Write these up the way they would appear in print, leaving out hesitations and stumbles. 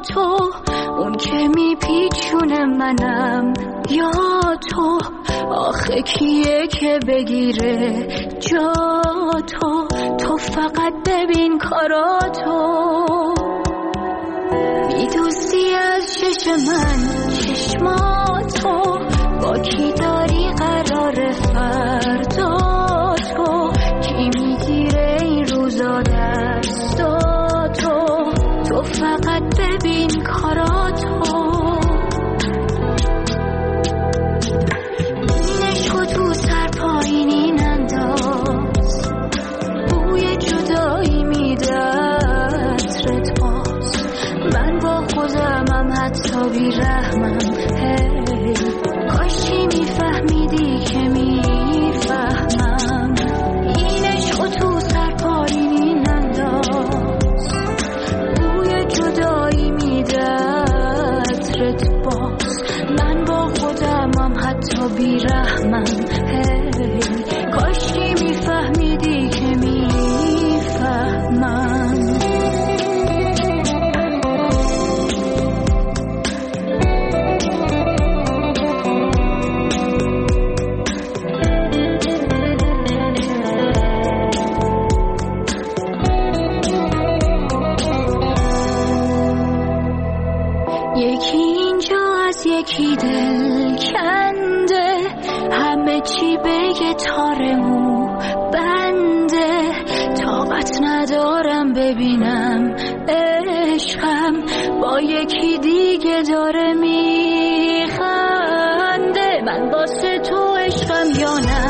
تو، اون که میپیچونه منم یا تو، آخه کیه که بگیره جا تو فقط ببین کاراتو، میدوزی از چشم من چشماتو، با کی داری قرار فردا تو، کی میگیره این روزا دستاتو، تو فقط ببین کاراتو، این عشقو تو سر پایینی ننداز، بوی جدایی میده عطرت باز، من با خودمم حتی بیرحمم، هی کاشی میفهمیدی که میفهمم، این عشقو تو سر پایینی ننداز، بوی جدایی میده عطرت باز، من با خودمم حتی بیرحمم، هی کاشی میفهمیدی که میفهمم. یکی اینجا از یکی دل کنده، همه چی بگه تارمو بنده، طاقت ندارم ببینم عشقم با یکی دیگه داره میخنده، من واسه تو عشقم یا نه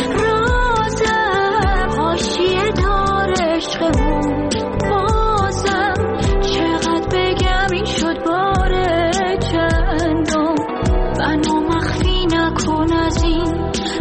رازم، حاشیه دار عشقمون بازم، چقدر بگم این شد باره چندم، منو مخفی نکن از این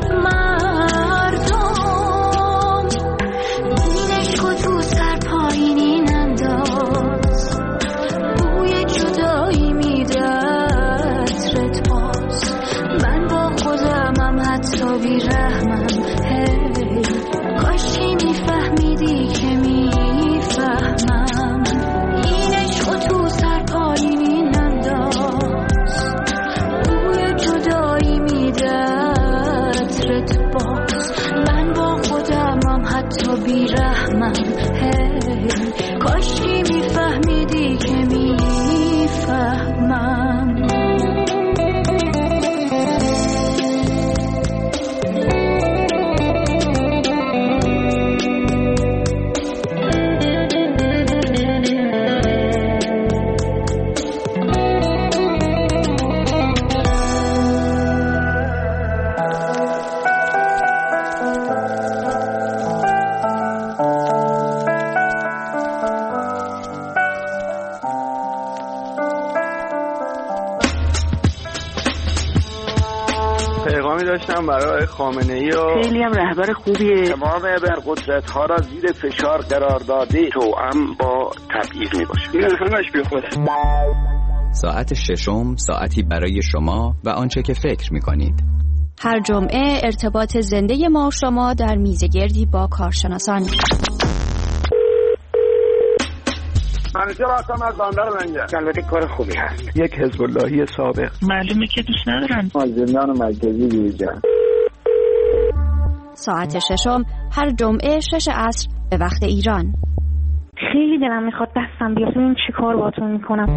مردم، این عشقو تو سر پایینی ننداز، بوی جدایی میده عطرت باز، من با خودمم حتی بیرحمم، هی کاشی میفهمیدی که میفهمم، این عشقو تو سر پایینی ننداز، بوی جدایی میده عطرت باز، من با خودمم حتی بیرحمم، هی کاشی میفهمیدی که میفهمم. پیغامی داشتم برای خامنه‌ای و خیلی هم رهبر خوبیه، تمام ابرقدرت‌ها را زیر فشار قرار داده، توأم با تبعیض میباشه، این همش بیخوده. ساعت ششم، ساعتی برای شما و آنچه که فکر می‌کنید. هر جمعه ارتباط زنده ما و شما در میزگردی با کارشناسان. منیجر هستم از بندر منجر. البته کار خوبی هست. یک حزب اللهی سابق. معلومه که دوست ندارن. از زندان مرکزی بیرون. ساعت ششم هر جمعه 6 عصر به وقت ایران. خیلی دلم میخواد دستم بیاد، این چی کار باهاتون میکنم.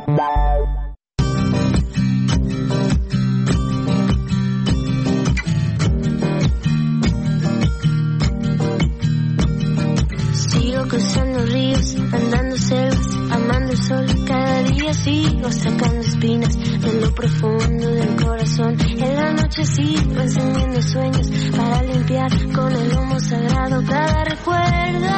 Sigo cruzando ríos, andando selvas, amando el sol. Cada día sigo sacando espinas de lo profundo del corazón. En la noche sigo encendiendo sueños para limpiar con el humo sagrado cada recuerdo.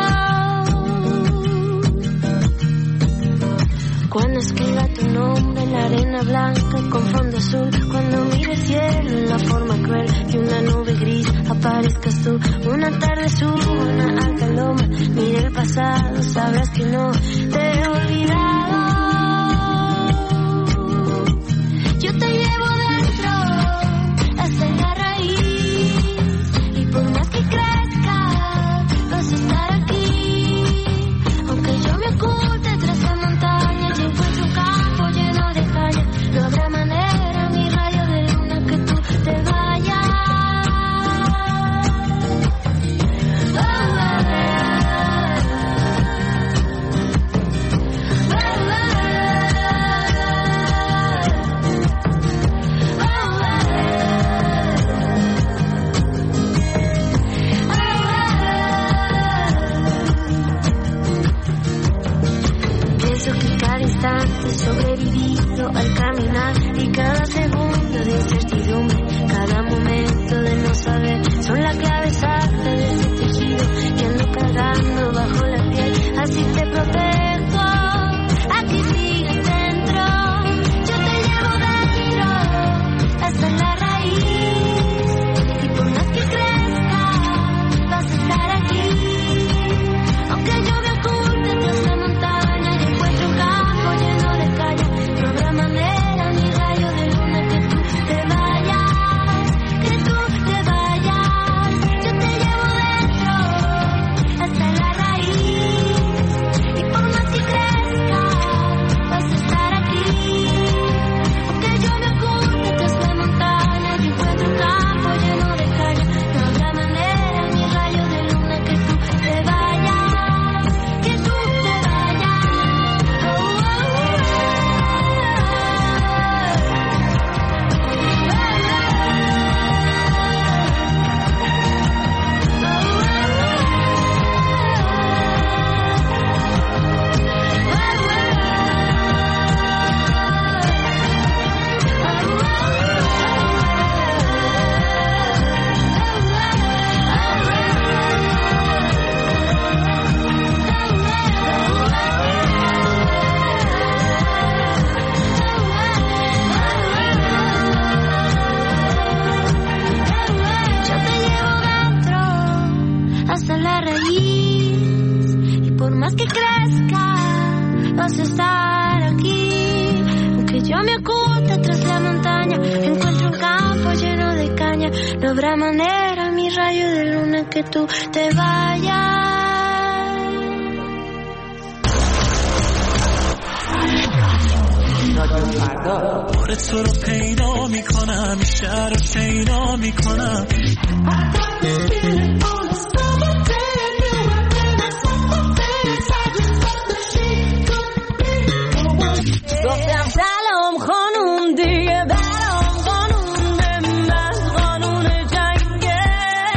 Cuando escriba tu nombre en la arena blanca con fondo azul, cuando mire el cielo en la forma cruel de una nube gris, aparezcas tú. Una tarde subo una alta loma, mire el pasado, sabrás que no te he olvidado. Yo te llevo dentro hasta la raíz, y por más que crezca vas a estar aquí. Aunque yo me oculte tras la montaña, yo encuentro calma. instante sobrevivido al caminar y cada segundo de incertidumbre, cada momento de no saber son la clave exacta de ese tejido que ando cargando bajo la piel. Así te protejo, aquí sigues dentro, yo te llevo dentro hasta la raíz y por más que crezca vas a estar aquí, aunque yo me oculte tras la montaña y encuentre un campo lleno de calle, no habrá manera ni rayo de luna que tú te vayas, que tú te vayas, yo te llevo dentro hasta la raíz y por más que crezca vas a estar aquí, aunque yo me oculte tras la montaña y encuentre un campo lleno de calle, no habrá manera ni rayo de luna que tú te vayas, que tú te vayas. Yo te llevo dentro hasta la raíz y por más que crezca vas a estar aquí, aunque yo me oculte tras la montaña, encuentro un campo lleno de caña, no habrá manera, mi rayo de luna, que tú te vayas. بار تو رو پیدا میکنم شهر رو شیدا میکنم گفتم سلام خانوم دیگه برام قانون به من قانون جنگه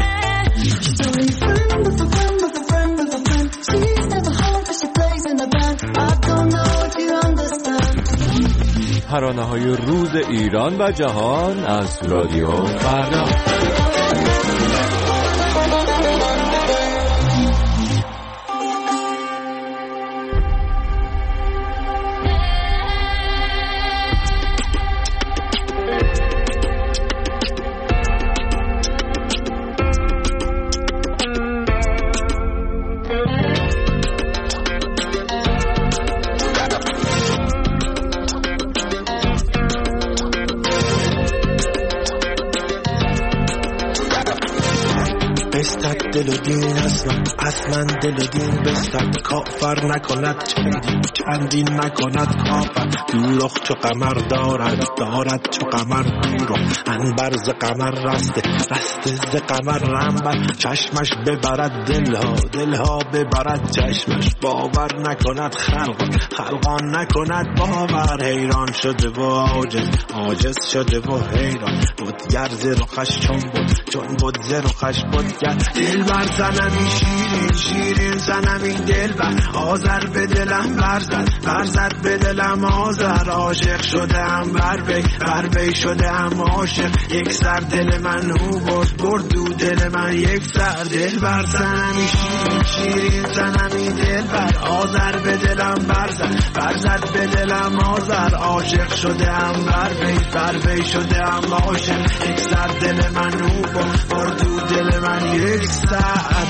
ترانه‌های روز ایران و جهان از رادیو فردا. دل و دین هستم اصلا دل و دین بستد کافر نکند چندین نکند کافر دوروخ چو قمر دارد چو قمر دوروخ انبر ز قمر رسته ز قمر رنبر چشمش ببرد دلها ببرد چشمش باور نکند خلقان نکند باور حیران شده و عاجز شده و حیران بود گرز رخش چون بود ز رخش بود دل بر زنمی شیرین زنمی دل بر آذر به دلم برزد به دلم آذر عاشق شده هم بر بی شده هم عاشق یک سر دل من او برد دو دل من یک سر دل بر زنمی شیرین زنمی دل بر آذر به دلم برزد به دلم آذر عاشق شده هم بر بی شده هم عاشق یک سر دل من او برد دو دل من یک سر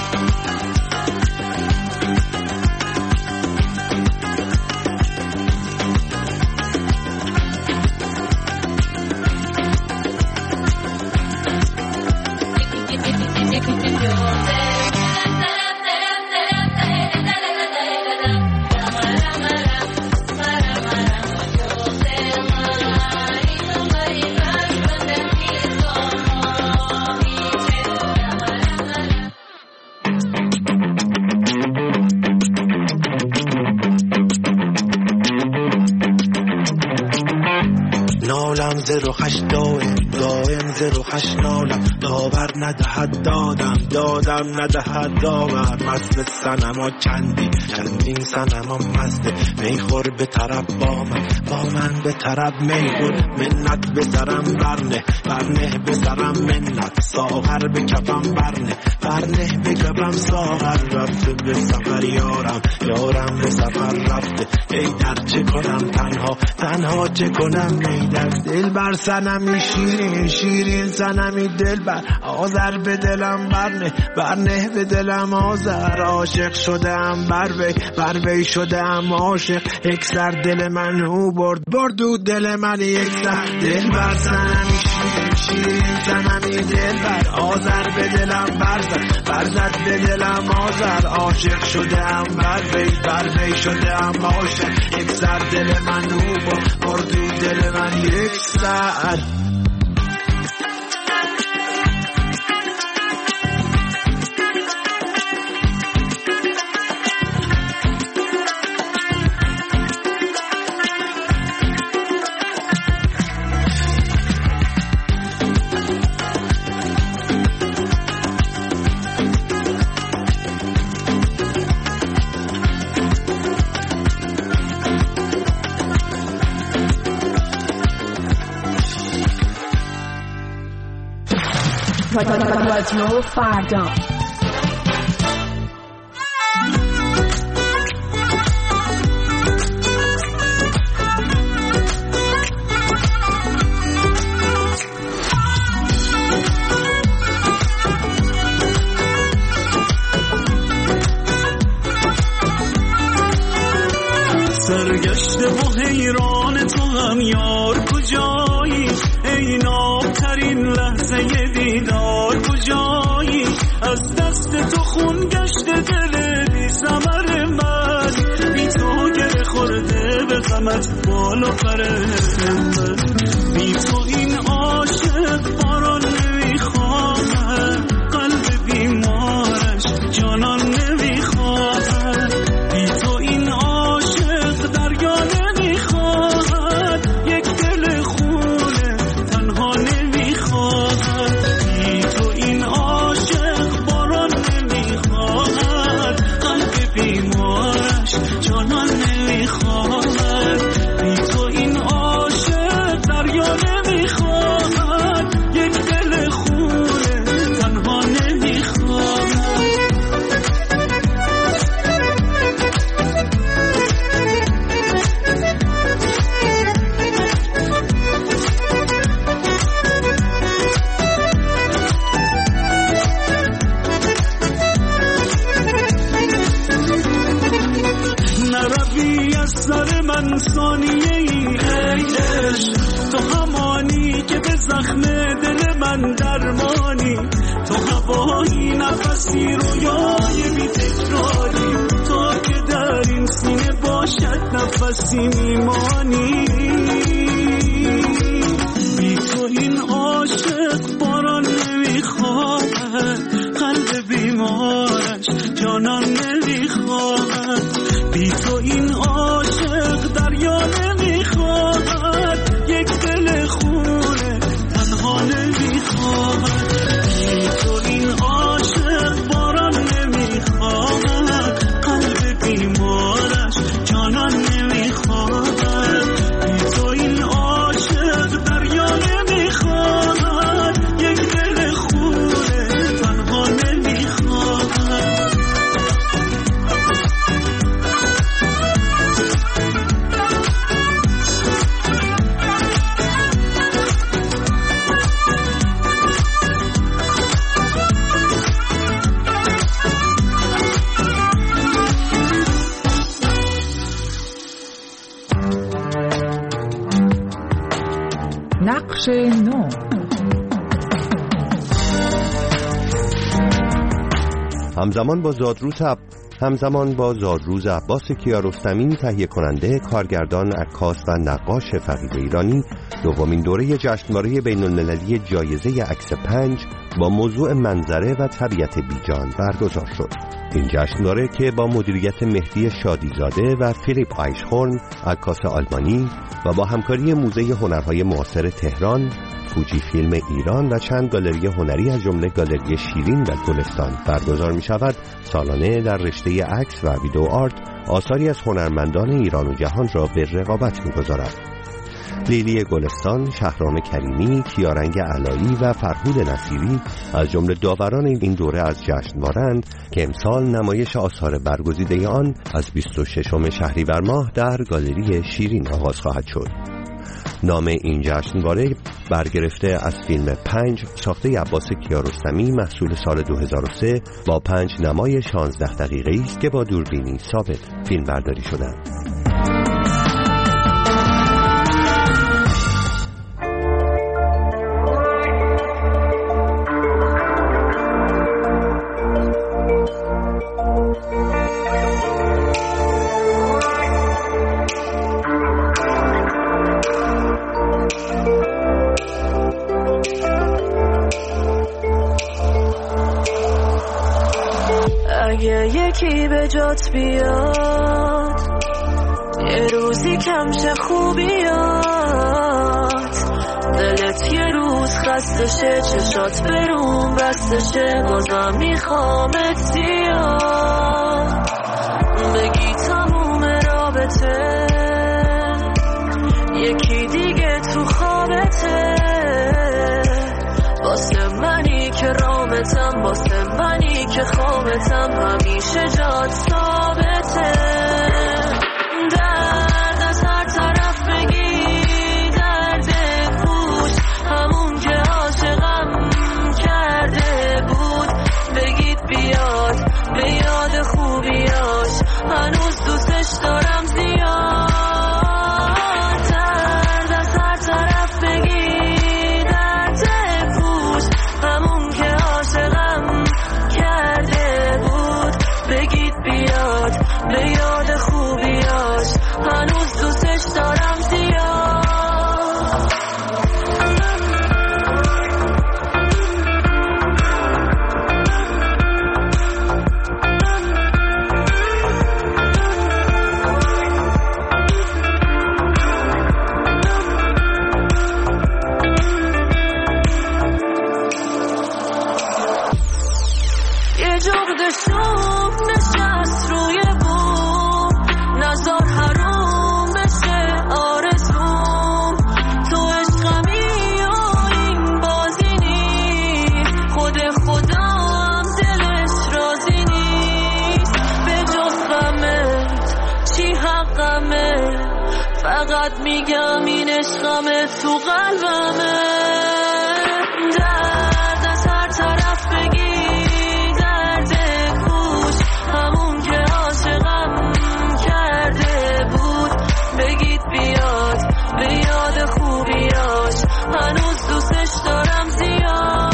نالم ز رخش دائم دائم 08 نالم داور ندهد دادم ندهد داور مست سنما چندین سنما مست میخور به طرف با من به طرف میخور منت به سرم برنه به سرم منت ساغر به کفم برنه به کفم ساغر رفته به سفر یارم به سفر رفته ای در چه کنم تنها چه کنم ای در دل بر سنمی شیرین سنمی دل بر آذر به دلم برنه به دلم آذر عاشق شدم بر وی شدم عاشق یک سر دل من او برد دل من یک سر دل بر سنمی شیرین سنمی دل بر آذر به دلم برزد به دلم آذر عاشق شدم بر وی شدم عاشق یک سر دل من او برد دل من یک سر رادیو فردا سرگشته و حیران تو هم یار کجایی ای نابترین لحظه دیدار کجایی از دست تو خون گشته دل بی ثمر من بی تو گره خورده به غمت بال و پر همت بی تو این عاشق باران نمیخواهد قلب بیمارش جانان نمیخواهد بی تو این عاشق دریا نمیخواهد یک دل خونه تنها نمیخواهد بی تو این عاشق باران نمیخواهد قلب بیمارش جانان نمیخواهد بی تو این عاشق دریا نمیخواهد یک دل خونه تنها نمیخواهد نروی از سر من ثانیه ای عشق تو همانی که به زخم دل من درمانی تو هوایی نفسی رویای بی تکراری تا که در این سینه باشد نفسی میمانی بی تو این عاشق باران نمیخواهد قلب بیمارش جانان نمیخواهد بی تو این عاشق دریا نمیخواهد یک دل خونه تنها نمیخواهد بی تو این عاشق باران نمیخواهد قلب بیمارش جانان نمیخواهد بی تو این عاشق دریا نمیخواهد یک دل خونه تنها نمیخواهد نقش نو همزمان با زادروز عباس کیارستمی تهیه کننده، کارگردان، عکاس و نقاش فقید ایرانی، دومین دوره جشنواره بین‌المللی جایزه عکس 5 با موضوع منظره و طبیعت بیجان برگزار شد. این جشنواره که با مدیریت مهدی شادیزاده و فیلیپ آیشهورن، عکاس آلمانی، و با همکاری موزه هنرهای معاصر تهران، فوجی فیلم ایران و چند گالری هنری از جمله گالری شیرین و گلستان برگزار می شود، سالانه در رشته عکس و ویدئو آرت آثاری از هنرمندان ایران و جهان را به رقابت می گذارد. لیلی گلستان، شهرام کریمی، کیارنگ علایی و فرهود نصیری از جمله داوران این دوره از جشنواره‌اند که امسال نمایش آثار برگزیده آن از 26 شهریور ماه در گالری شیرین آغاز خواهد شد. نام این جشنواره برگرفته از فیلم 5 ساخته عباس کیارستمی محصول سال 2003 با 5 نمای 16 دقیقه‌ای است که با دوربینی ثابت فیلم برداری شدند. اگه یکی به جات بیاد یه روزی کمشه خوبیات، دلت یه روز خستشه، چشات برون بستشه، بازم میخوامت زیاد، بگی تموم رابطه یکی دیگه تو خوابته، واسه منی که رامتم، واسه منی که خوابتم، همیشه جات ثابته. درد از هر طرف بگی، درد پوش همون که عاشقم کرده بود، بگید بیاد به یاد خوبیاش، هنوز دوستش دارم زیاد. درد از هر طرف بگی، درد پوش همون که عاشقم کرده بود، بگید بیاد به یاد خوبیاش، هنوز دوستش دارم زیاد. یه جغد شوم نشست روی بوم، نزار حروم بشه آرزوم، تو عشقمی و این بازی نیست، خود خودم دلش راضی نیست، به جز غمت چی حقمه، فقط میگم این عشقمه تو قلبمه. درد از هر طرف بگی، همون که عاشقم کرده بود، بگید بیاد به یاد خوبیاش، هنوز دوستش دارم زیاد.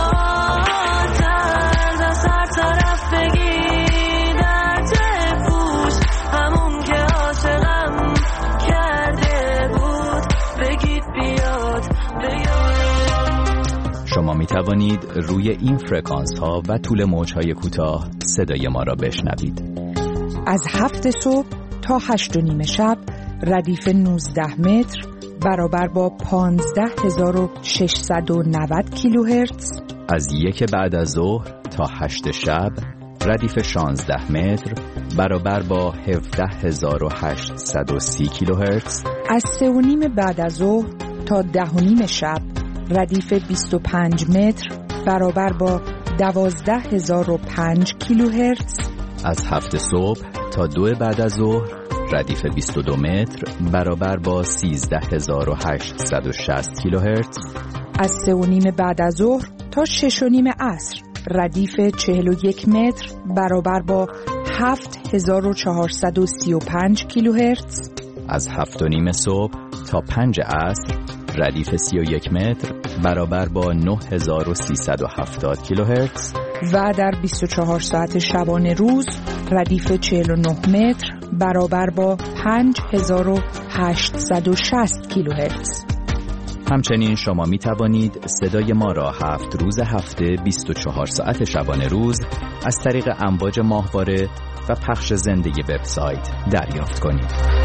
درد از هر طرف بگی، درد پوش همون که عاشقم کرده بود، بگید بیاد به یاد. شما می توانید روی این فرکانس ها و طول موج های کوتاه صدای ما را بشنوید. از 7 صبح تا 8:30 شب ردیف 19 متر برابر با 15690 کیلوهرتز. از 1 بعد از ظهر تا 8 شب ردیف 16 متر برابر با 17830 کیلوهرتز. از 3:30 بعد از ظهر تا 10:30 شب ردیف 25 متر برابر با 12005 کیلوهرتز. از 7 صبح تا 2 بعد از ظهر ردیف 22 متر برابر با 13860 کیلوهرتز. از 3:30 بعد از ظهر تا 6:30 عصر ردیف 41 متر برابر با 7435 کیلوهرتز. از 7:30 صبح تا 5 عصر ردیف 31 متر برابر با 9370 کیلوهرتز. و در 24 ساعت شبانه روز ردیف 49 متر برابر با 5860 کیلوهرتز. همچنین شما می توانید صدای ما را 7 روز هفته 24 ساعت شبانه روز از طریق امواج ماهواره و پخش زنده وبسایت دریافت کنید.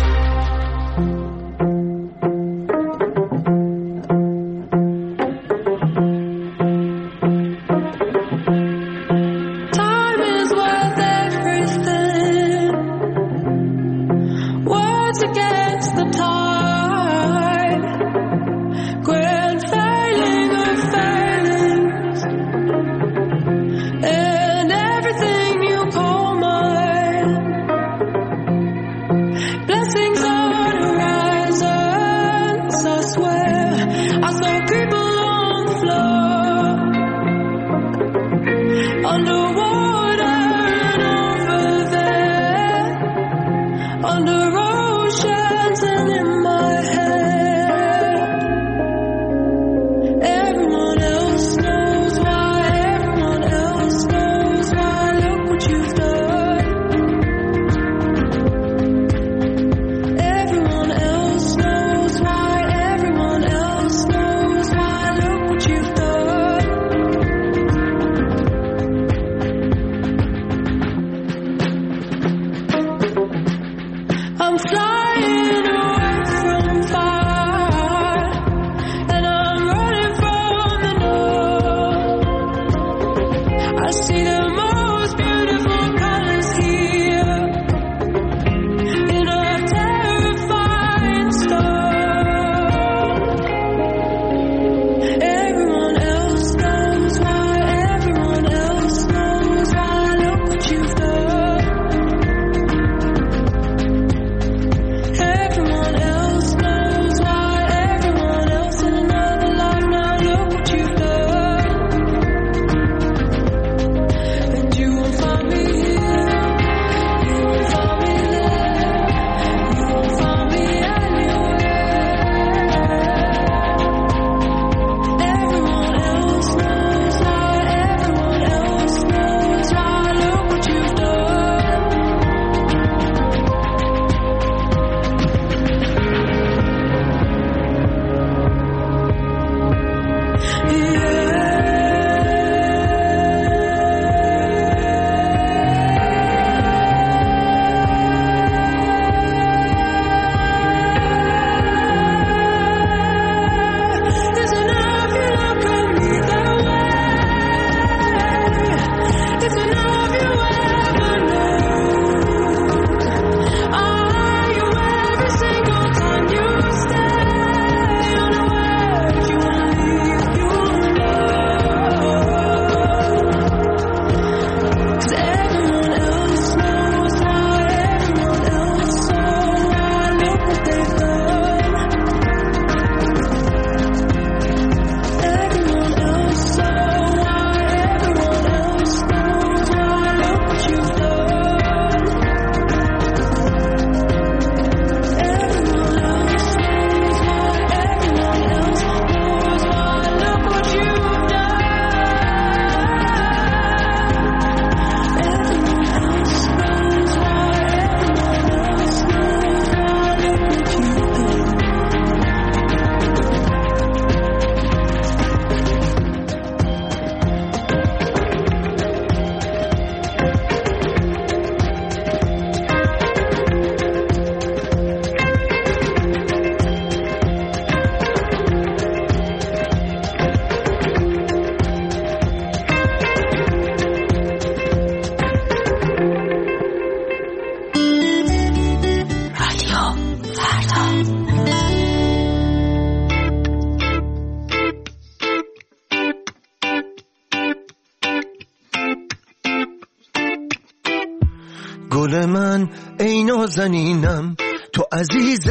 گل من ای نازنینم، تو عزیز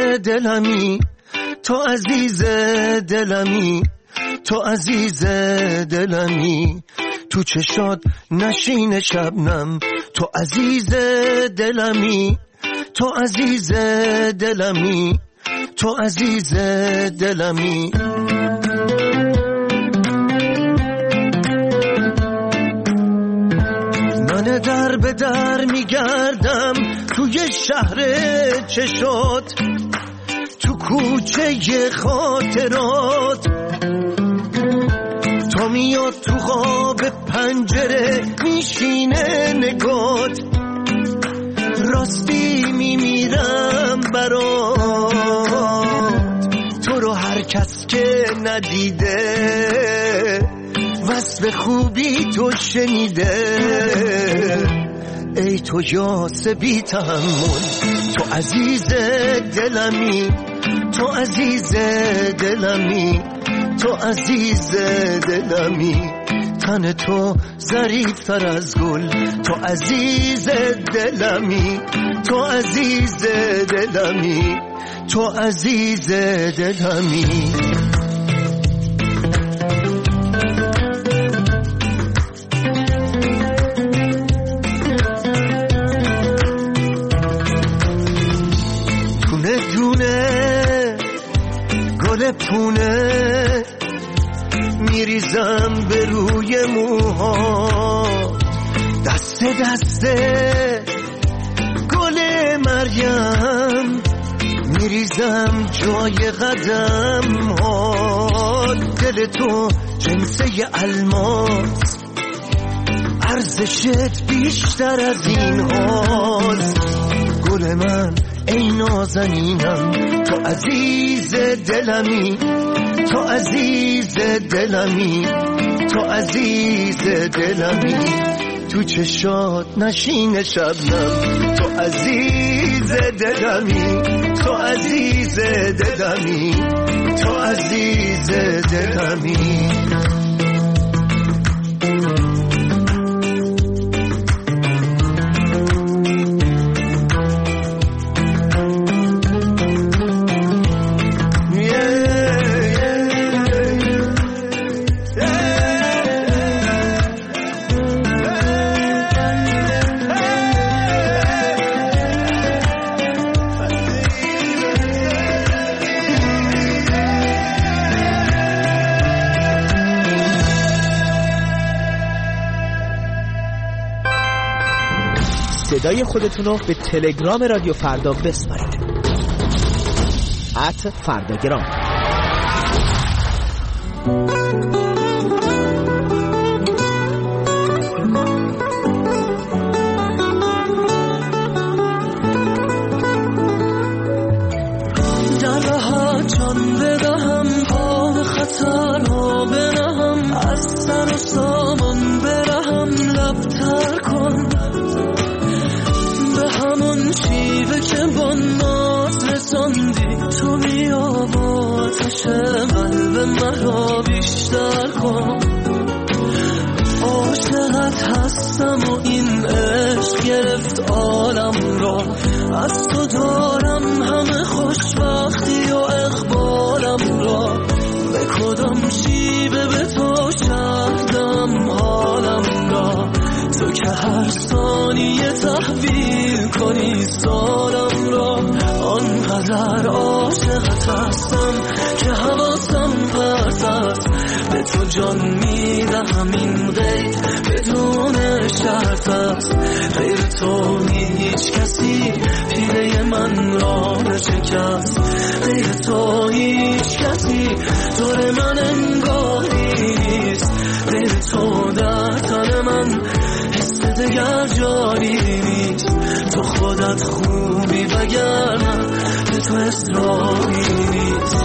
دلمی، تو عزیز دلمی، تو عزیز دلمی، تو چشات نشین شبنم، تو عزیز دلمی، تو عزیز دلمی، تو عزیز دلمی. من در به در میگردم توی شهر چشات، تو کوچه خاطرات، تا میاد تو خواب پنجره میشینه نگات، راستی میمیرم برات، تو رو هر کس که ندیده وصف خوبی تو شنیده، ای تو یاس بی تحمل، تو عزیز دلمی، تو عزیز دلمی، تو عزیز دلمی، تن تو ظریف‌تر از گل، تو عزیز دلمی، تو عزیز دلمی، تو عزیز دلمی. دونه گل پونه میریزم به روی موها، دست دسته گل مریم میریزم جای قدم ها. دل تو جنسه الماس، ارزشت بیشتر از این هاست. گل من ای نازنینم، تو عزیز دلمی، تو عزیز دلمی، تو عزیز دلمی. تو چشات نشین شبنم، تو عزیز دلمی، تو عزیز دلمی، تو عزیز دلمی. صدای خودتون رو به تلگرام رادیو فردا بسپارید. @فرداگرام. در راحت جان بدهم، پا به خطرها بنهم، از سر و سامان برهم، لبتر کن به همون شیوه که با ناز رساندی. تو بیا با آتش قلب مرا بیشتر کن. عاشقت هستم و این عشق گرفت عالم را، از تو دارم همه خوشبختی و اقبالم را. به کدام شیوه به تو شهدم حالم را، تو که هر ثانیه تحویل کنی سالم را. آنقدر عاشقت هستم که حواسم پرت است، به تو جان میدهم این قید بدون شرط است. غیر تو هیچ کسی پیله من را نشکست، غیر تو هیچ کسی دور من انگاری نیست. غیر تو در تن من حس دگر جاری نیست. تو خودت خوبی وگرنه به تو اصراری نیست.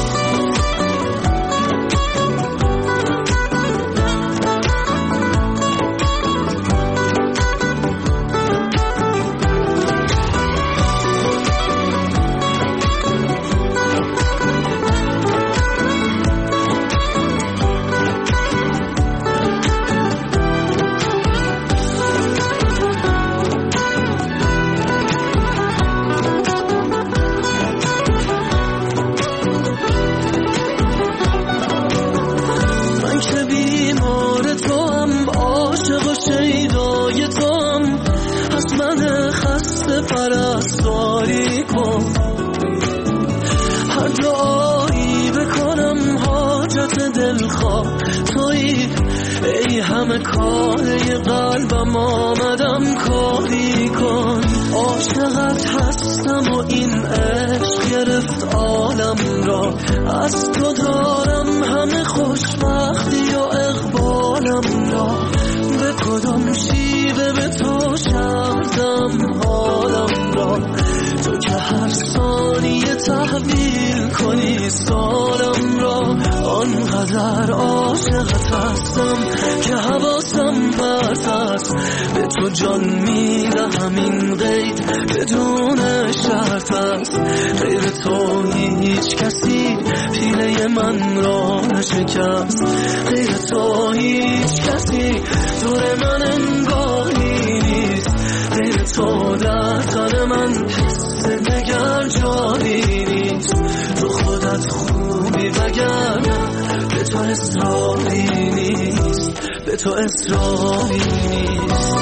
پرستاری کن، هر دعایی بکنم حاجت دلخواه تویی. ای همه کاره قلبم آمدم کاری کن. عاشقت هستم و این عشق گرفت عالم را، از تو دارم همه خوشبختی و اقبالم را. به کدام شیوه به تو شهدم حالم را، تو که هر ثانیه تحویل کنی سالم را. آنقدر عاشقت هستم که حواسم پرت است، به تو جان میدهم این قید بدون شرط است. غیر تو هیچ کسی پیله من را نشکست، غیر تو هیچ کسی دور من انگاری نیست. غیر تو در تن من حس دگر جاری نیست. تو خودت خوبی وگرنه به تو اصراری نیست، به تو اصراری نیست.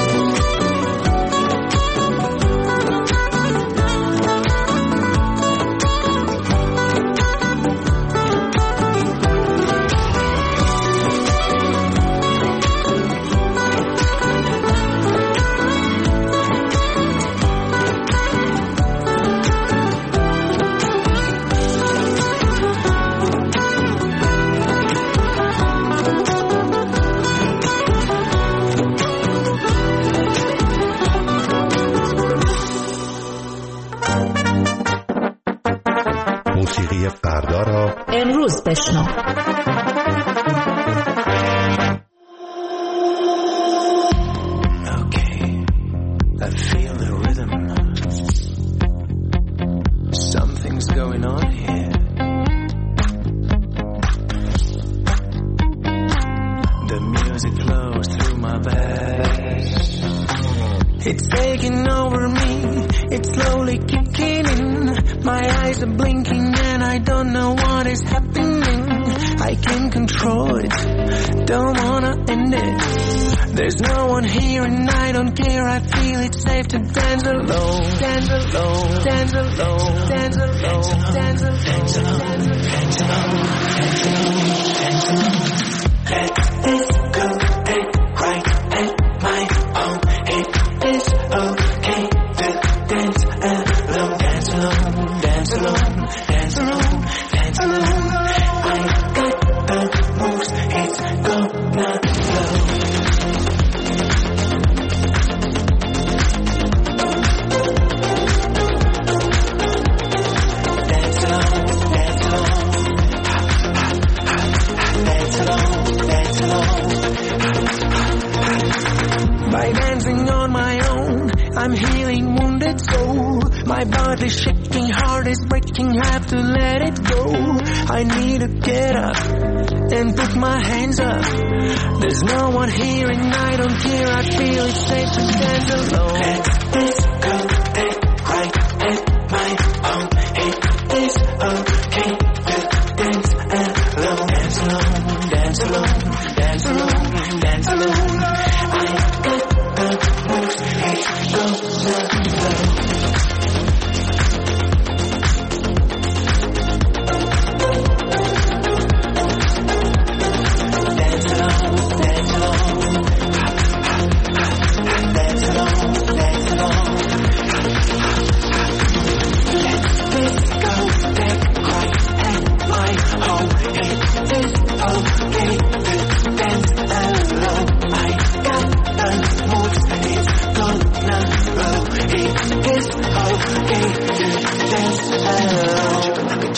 موسیقی فردا را امروز بشنو. I feel the rhythm. Something's going on here. The music flows through my veins. It's taking over me. It's slowly kicking in. My eyes are blinking and I don't know what is happening. I can't control it. Don't wanna end it. There's no one here and I don't care. I feel it's safe to dance alone. Dance alone. Dance alone. Dance alone. Dance alone. Dance alone. Dance alone. Dance alone. Let this go dead right at my home. It is okay to dance alone. Dance alone. Dance alone. Dance alone. Dance alone. I got the moves. It's gonna flow. By dancing on my own, I'm healing wounded soul. My body's shaking, heart is breaking, have to let it go. I need to get up and put my hands up. There's no one here and I don't care. I feel it's safe to dance alone. Let this go dead right at my home. It is okay to dance alone. Dance alone, dance alone, dance alone, dance alone. I got the moves, it's gonna flow. Dance alone, dance alone, dance alone, dance alone. Let this go back right at my home. It is okay to dance alone. I got the moves, it's gonna flow. It is okay to dance alone.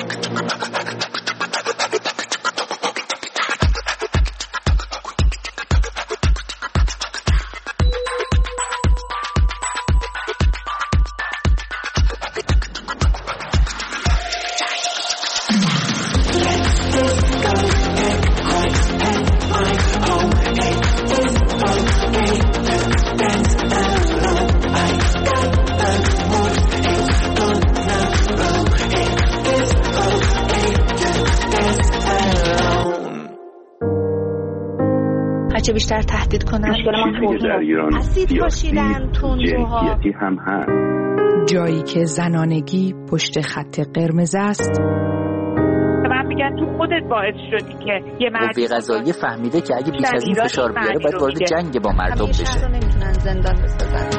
هرچه بیشتر تهدید کنن اسید پاشیدن تندروها هم هست. جایی که زنانگی پشت خط قرمز است. من میگن تو خودت باعث شدی که یه قوه قضاییه فهمیده که اگه بیش از این فشار بیاره باید وارد جنگ با مردم بشه. نمیتونن زندان بسازن.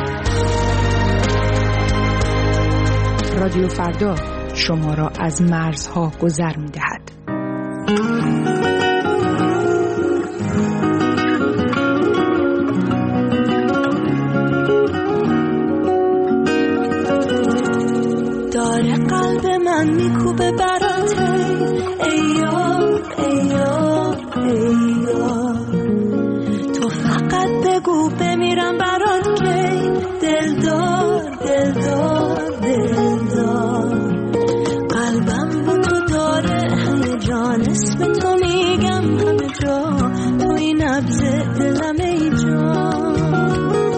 رادیو فردا شما را از مرزها گذر می‌دهد. داره قلب من میکوبه برات ای یار ای یار ای یار تو فقط بگو بمیرم برات کی دلدار دلدار دلدار قلبم با تو داره همه جان اسم تو میگم همه جا تو این نبض دلم ای جان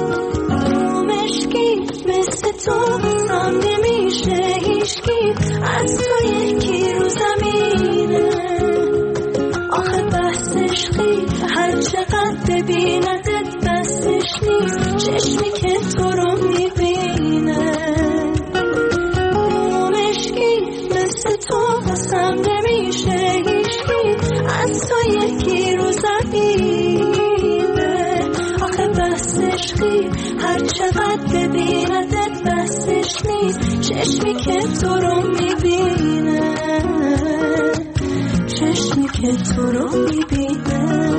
مشکی مثل تو بسام نمیشه هیچکی از تو یکی رو زمینه آخه بحث عشقی هر چقدر ببیندت بستش نیست چشمی که تو رو میبینه مشکی مثل تو بسام نمیشه هیچکی از تو یکی رو زمینه آخه بحث عشقی هر چقدر ببیندت بستش نیست چشمی که تو رو میبینه چشمی که تو رو میبینه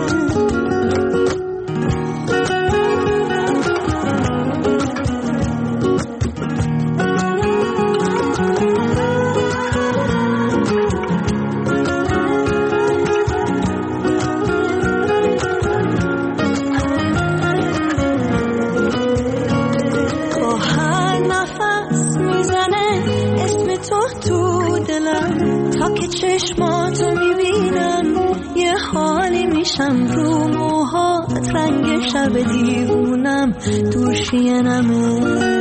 تا که چشماتو میبینم یه حالی میشم رو موهات رنگ شب دیوونم دور شینمه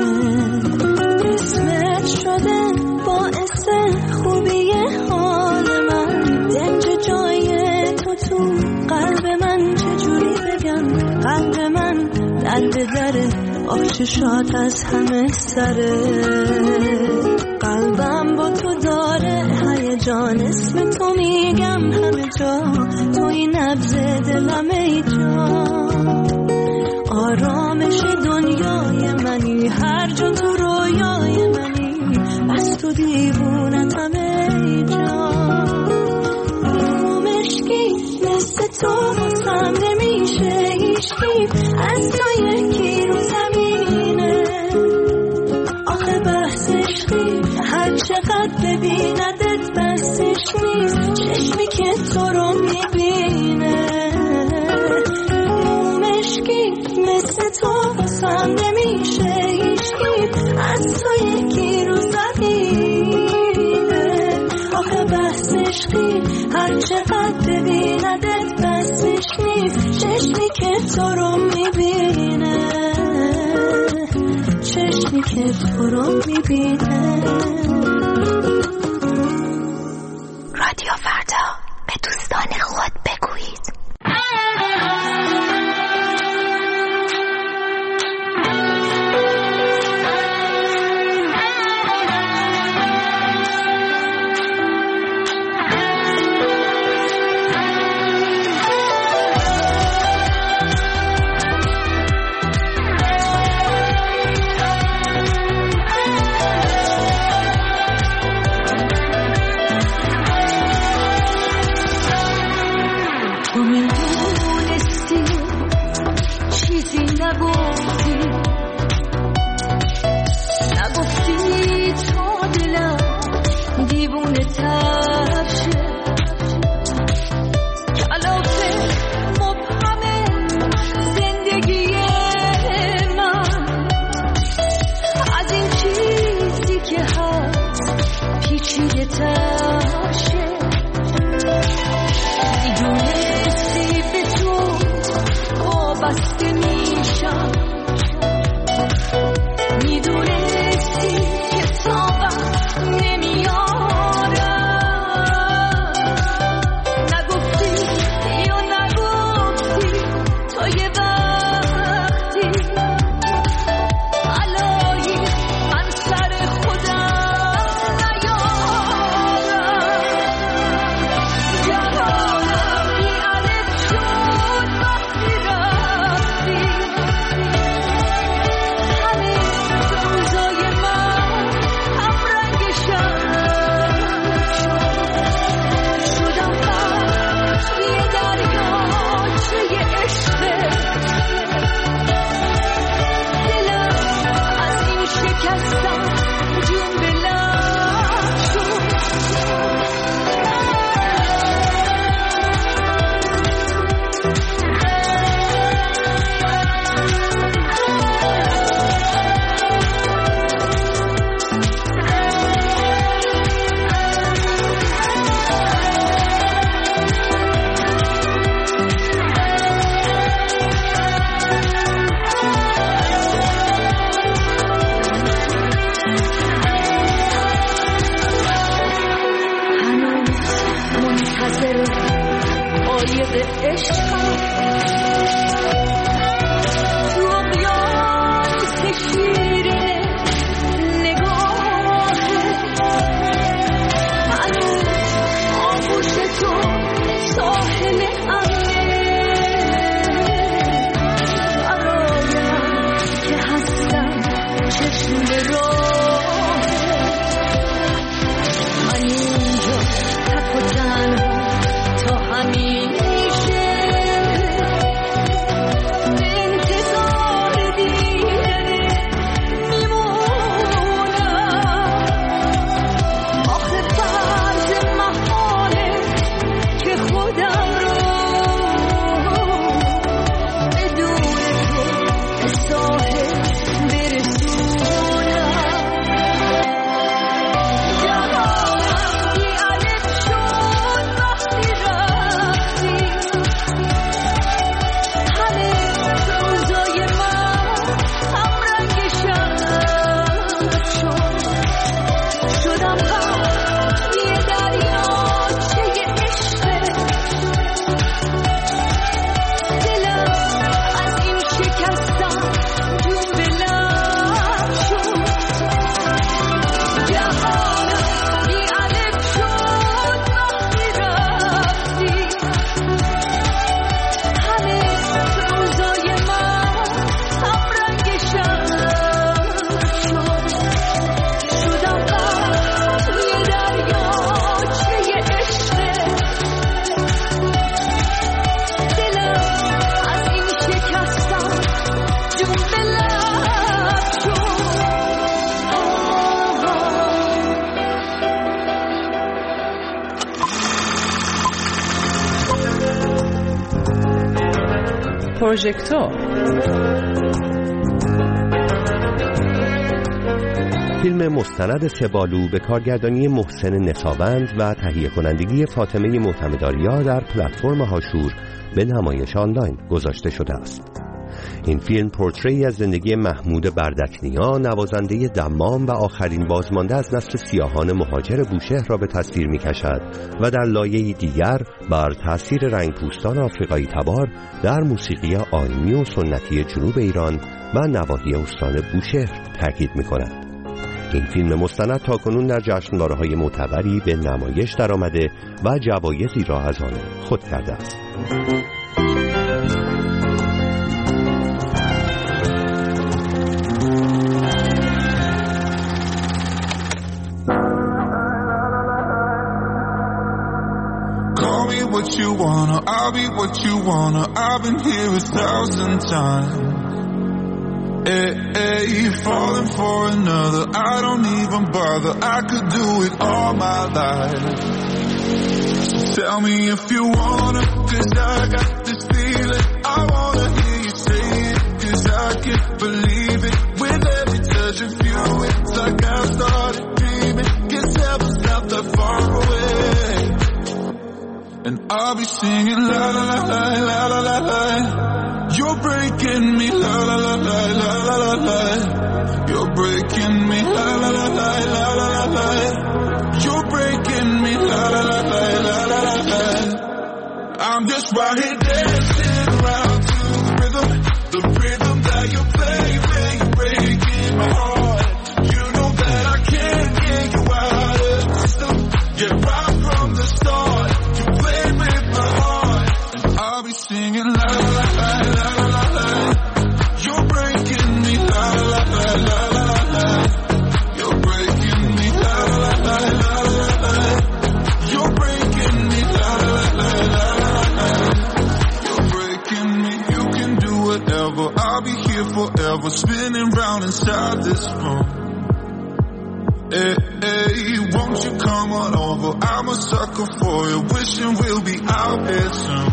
اسمت شده باعث خوبی حال من دنج جای تو قلب من چجوری بگم قلب من در به دره آخششات از همه سره قلبم با تو داره هیجان اسم تو میگم همه جا تو این نبض دلم ای جان آرامش دنیای منی هر جا تو رویای منی بس تو دیوونتم ای جان مشکی مثل تو واسم نمیشه هیچکی از تو یکی رو زمینه آخه بحث عشقی هر چقدر ببیندت بسش نیست چشمی که تو رو میبینه مشکی مثل تو واسم نمیشه هیچکی از تو یکی رو زمینه آخه بحث عشقی هر چقدر ببیندت بسش نیست چشمی که تو رو میبینه چشمی که تو رو میبینه رادیو فردا به دوستان خود بگویید تا همیشه پروژکتور. فیلم مستند سه‌بالو به کارگردانی محسن نساوند و تهیه کنندگی فاطمه معتمدآریا در پلتفرم هاشور به نمایش آنلاین گذاشته شده است. این فیلم پورتری از زندگی محمود بردکنیا، نوازنده دمام و آخرین بازمانده از نسل سیاهان مهاجر بوشهر را به تصویر می‌کشد و در لایه‌ای دیگر بر تأثیر رنگپوستان آفریقایی تبار در موسیقی آیینی و سنتی جنوب ایران و نواحی استان بوشهر تاکید می‌کند. این فیلم مستند تاکنون در جشنواره‌های معتبری به نمایش درآمده و جوایزی را از آن خود کرده است. What you wanna, I'll be what you wanna. I've been here 1,000 times. Hey, falling for another, I don't even bother. I could do it all my life. So tell me if you wanna, 'cause I got this feeling. I wanna hear you say it, 'cause I can't believe it. With every touch of you, it's like I started dreaming. 'Cause heaven's not that far away. And I'll be singing la la la la la la la la. You're breaking me la la la la la la la la. You're breaking me la la la la la la la la. You're breaking me la la la la la la la la. I'm just right here dancing around to the rhythm that you play, you're breaking my heart. You know that I can't get you out of the system. Yeah, right from the start. Singing la la la la la la la. You're breaking me la la la la la la la. You're breaking me la la la la la la. You're breaking me la la la la la la. You're breaking me. You can do whatever. I'll be here forever, spinning round inside this room. Hey, hey, won't you come on over? I'm a sucker for you, wishing we'll be out here soon.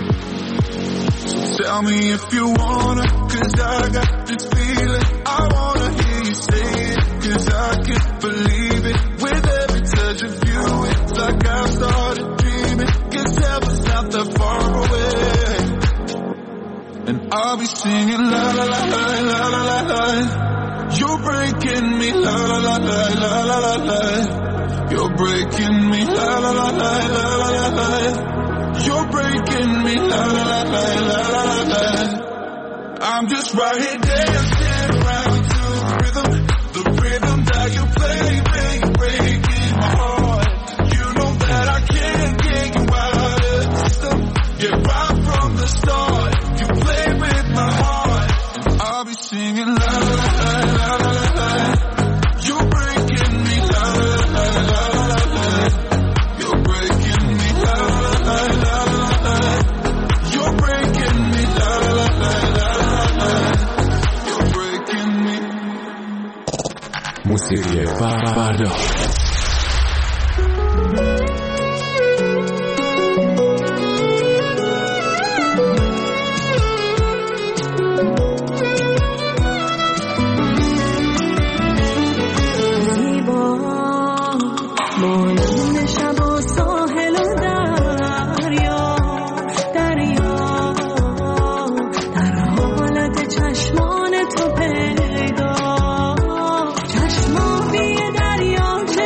Tell me if you wanna, 'cause I got this feeling. I wanna hear you say it, 'cause I can't believe it. With every touch of you, it's like I started dreaming. 'Cause heaven's not that far away. And I'll be singing la la la la la la la la. You're breaking me la la la la la la la la. You're breaking me la la la la la la la la. You're breaking me la la la la la la la. I'm just right here dancing around to the rhythm that you play, you're breaking my heart. You know that I can't get you out of the system. Yeah, right from the start, you play with my heart. And I'll be singing la la la la la la la. You're breaking me la la la la la la. You're breaking me la la la la la la. You're breaking me la la la la la la. You're breaking me. موسیقی فردا. چشمان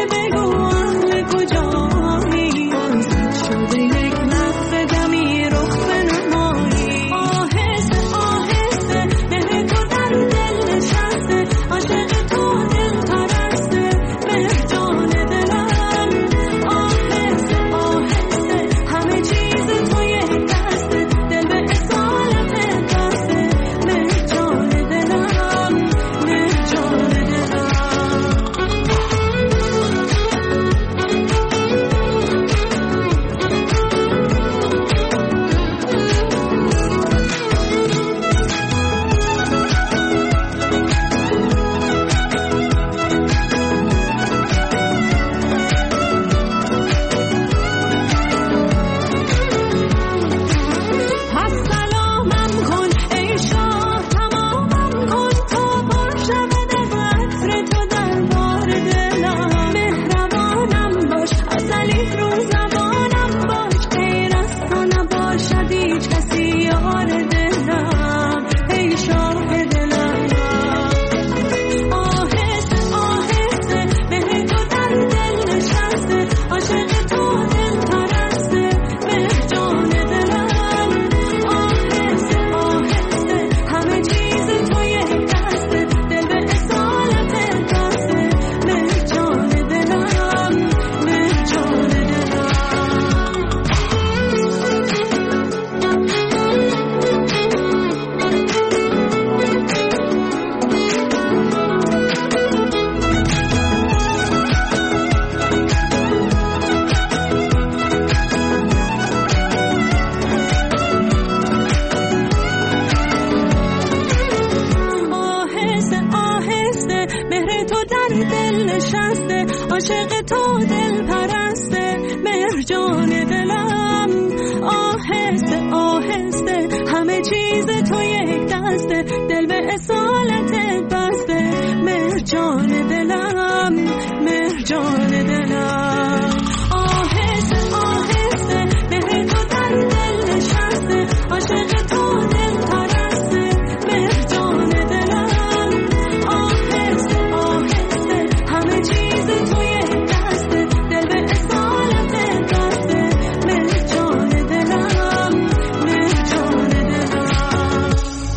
مرجان دلم، آهسته آهسته همه چیز تو یک دسته، دل به اصالتت بسته. مرجان دلم، مرجان دلم، آهسته آهسته مهر تو در دل نشسته، عاشق تو دل پرسته. مرجان دلم، آهسته آهسته همه چیز تو یک دسته، دل به اصالتت بسته. مرجان دلم، مرجان دلم.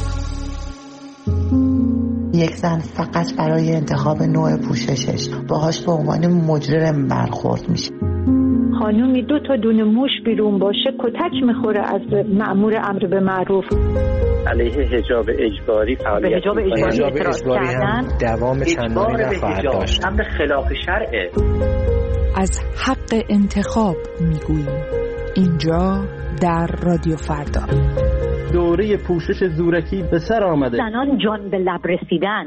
یک زن فقط برای انتخاب نوع پوششش باهاش به عنوان مجرم برخورد میشه. خانومی 2 تا دونه موش بیرون باشه کتک میخوره از مأمور امر به معروف. علیه حجاب اجباری فعالیت حجاب اجباری هم دوام چندانی نخواهد داشت. امر خلاف شرعه. از حق انتخاب میگوییم اینجا در رادیو فردا. دوره پوشش زورکی به سر آمده. زنان جان به لب رسیدن.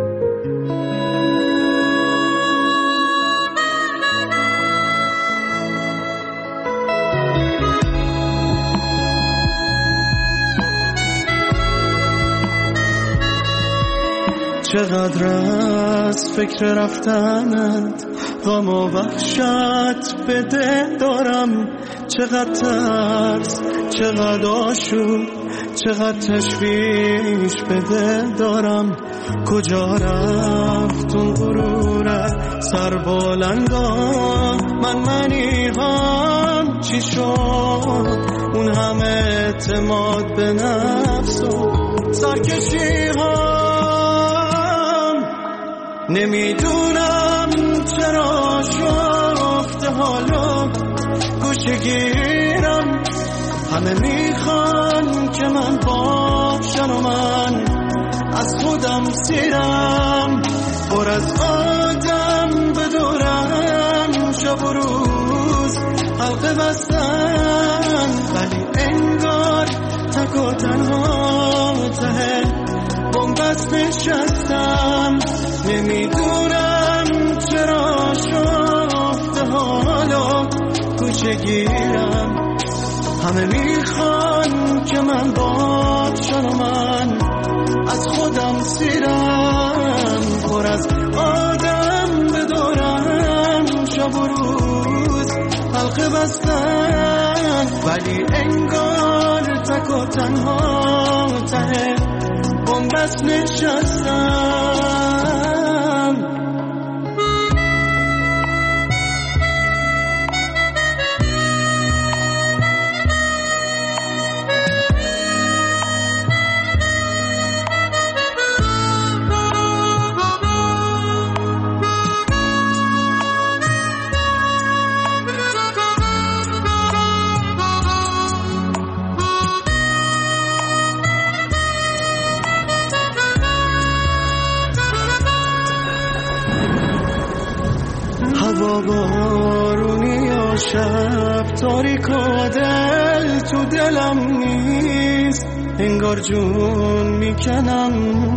چقدر از فکر رفتنت غم و وحشت به دل دارم، چقدر ترس، چقدر آشوب، چقدر تشویش به دل دارم. کجا رفت اون غرورت سر بلندا، منی هم چی شد اون همه اعتماد به نفس و سرکشی هم. نمیدونم چرا شفته حالا گوشه گیرم، همه میخوان که من باشم و من از خودم سیرم. پر از آدم بدورم شب و روز حلقه بستن، ولی انگار تک و تنها ته بنبست نشستم. نمیدونم چرا شفته حالا کوچه گیرم، همه میخوان که من باشم و من از خودم سیرم. پر از آدم بدورم شب و روز حلقه بستن، ولی انگار تک و تنها ته بنبست نشستم. هوا بارونی یا شب تاریک و دل تو دلم نیست، انگار جون میکنم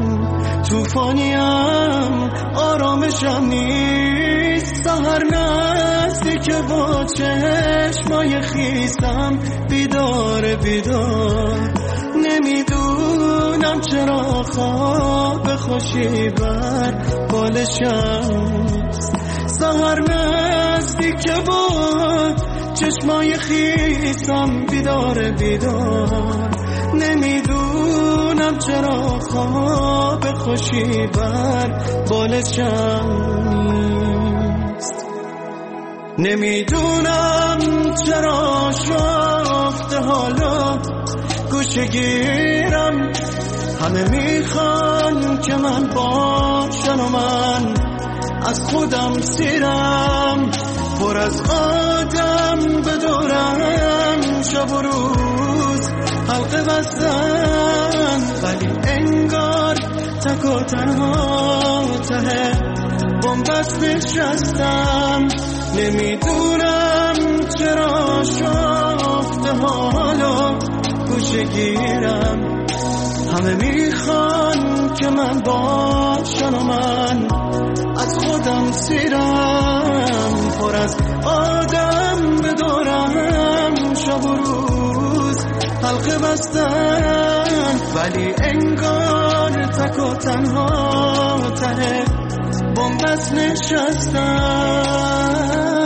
توفانیم آرامشم نیست. سحر نزدیک با چشمای خیسم بیدار بیدار، نمیدونم چرا خواب خوشی بر بالشم. سحر نزدیک بود چشمای خیسم بیدار بیدار، نمیدونم چرا خواب خوشی بر بالشم نیست. نمیدونم چرا شفته حالا گوشه گیرم، همه میخوان که من باشم و من از خودم سیرم. پر از آدم بدورم شب و روز حلقه بستن، ولی انگار تک و تنها ته بنبست نشستم. نمیدونم چرا شفته حالا گوشه گیرم، همه میخوان که من باشم و من از خودم سیرم. پر از آدم به ندارم، شب و روز حلقه بستن، ولی انگار تک و تنها ته بومبس نشستن.